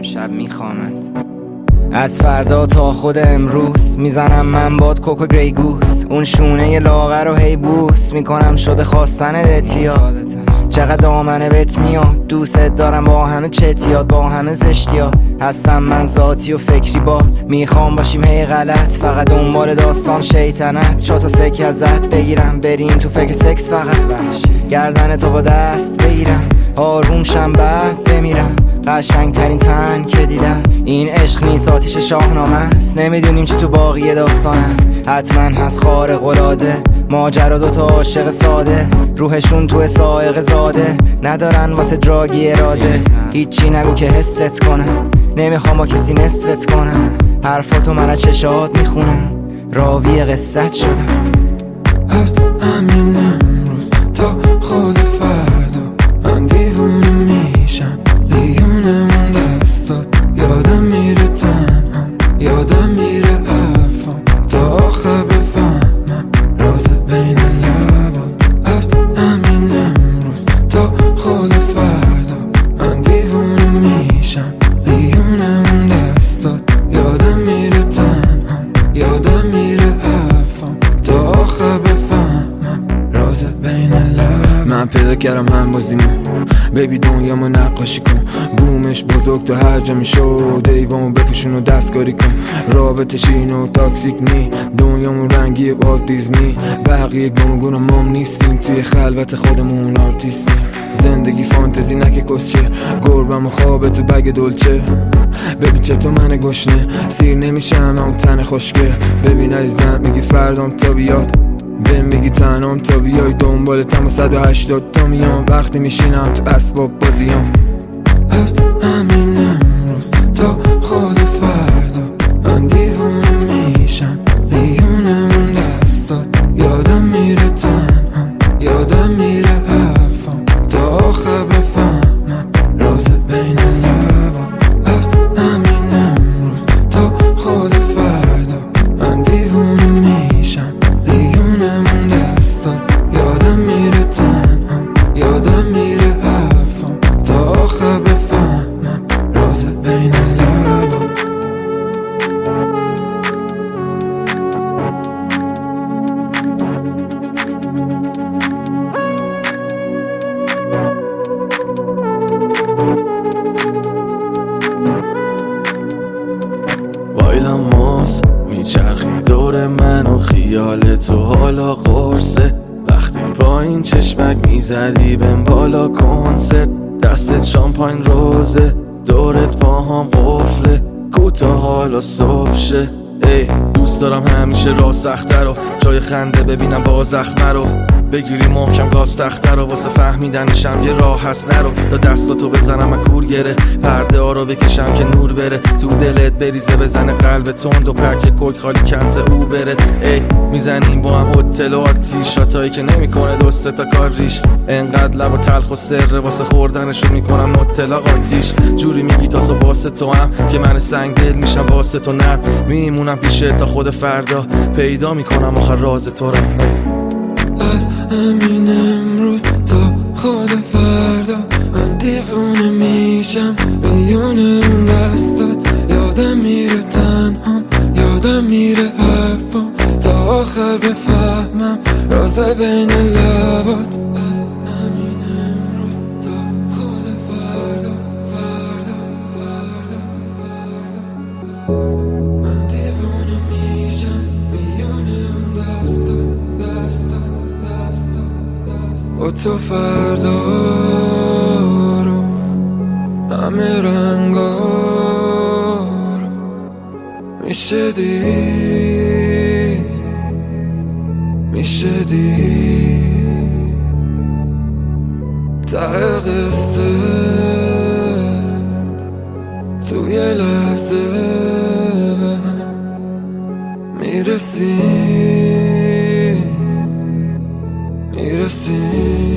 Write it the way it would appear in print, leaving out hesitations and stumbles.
امشب میخوامت. از فردا تا خود امروز میزنم من باد کوکو گری گوس، اون شونه لاغر رو هی بوس میکنم شده خواستن اعتیاد. چقدر دامنه بهت میاد، دوست دارم با همه چتیات، با همه زشتیات. هستم من ذاتی و فکری بات، میخوام باشیم هی غلط، فقط دنبال داستان شیطنت. چاتو سکه ازت بگیرم، بریم تو فکر سکس فقط. گردن تو با دست بگیرم، آروم شم بعد بمیرم. قشنگ ترین تن که دیدم، این عشق نیست آتیش شاهنامه است. نمیدونیم چی تو باقی داستان است، حتما هست خارق العاده. ماجرا دوتا عاشق ساده، روحشون تو سائق زاده، ندارن واسه دراگی اراده. هیچی نگو که حست کنم، نمیخوام با کسی نصفت کنم. حرفاتو من از چشات میخونم، راوی قصت شدم. از همین امروز تا خود فردا من دیوونه میشم، بیونه اون دستات. یادم میره تنها، یادم میره حرفام، تا آخر بفهمم راز بین لبات. از همین امروز تا خود فردا من دیوونه میشم، بیونه اون دستات. یادم میره تنها، یادم میره حرفام، تا آخر بفهمم راز بین لبات. من پیدا کردم هم بازیمو، بیبی دنیامو نقاشی کن. بومش بزرگ تو هر جا میشد، ایوامو بپوشون و دستکاری کن. رابطه شیرین و تاکسیک نی، دنیامو رنگی والت دیزنی. بقیه گمگون مام نیستیم، توی خلوت خودمون آرتیستیم. زندگی فانتزی نکه کسچه، گربم و خوابه تو بگ دلچه. ببین چطور من گشنه سیر نمیشم اون تن خوشگه. ببین عزیزم میگی فردام تا بیاد، بهم میگی تنام تا بیای. دنبالتم و 180 تا میام، وقتی میشینم تو اسباب بازیام. از همین امروز تا خود فردا من دیوونه میشم، بیونه اون دستات. یادم میره تنها، یادم میره حرفام، تا آخر بفهمم راز بین لبات. از همین امروز تا خود فردا من دیوونه میشم، بیونه اون دستات. یادم میره تنها، یادم میره حرفام، تا آخر بفهمم راز بین لبات. وایلم ماس میچرخی دور من و خیال تو حالا قرصه. وقتی پایین چشمک میزدی بهم بالا کنسرت، دستت شامپاین روزه، دورت پاهام قفله. کوتا حالا صبح شه، ای دوست دارم همیشه راه سخته رو، جای خنده ببینم با زخمه رو. بگیری محکم گاز تخته رو، واسه فهمیدنشم یه راه هست نرو. تا دستاتو بزنم کور گره، پرده ها رو بکشم که نور بره. تو دلت بریزه بزنه قلب تند و پک کوک خالی کنسه او بره. ای میزنیم با هم هتل و آتیش، شاتایی که نمیکنه دوسته تا کار ریش. انقدر لب و تلخ و سره، واسه خوردنشون میکنم نوتلا آتیش. جوری میگی تاسو واسه تو هم که من سنگ دل میشم واسه تو نرم. میمونم پیشه تا خود فردا، پیدا میکنم آخر راز تو رو. از همین امروز تا خود فردا من دیوونه میشم، بیونه اون دستات. یادم میره تنهام، یادم میره حرفام، تا آخر بفهمم راز بین لبات. از همین امروز تا خود فردا، فردا، فردا، فردا. من دیوونه میشم، بیونه اون دستات. با تو فردا رو همه رنگا رو میشه دید، میشه دید. ته قصه تو یه لحظه به هم میرسی، میرسی.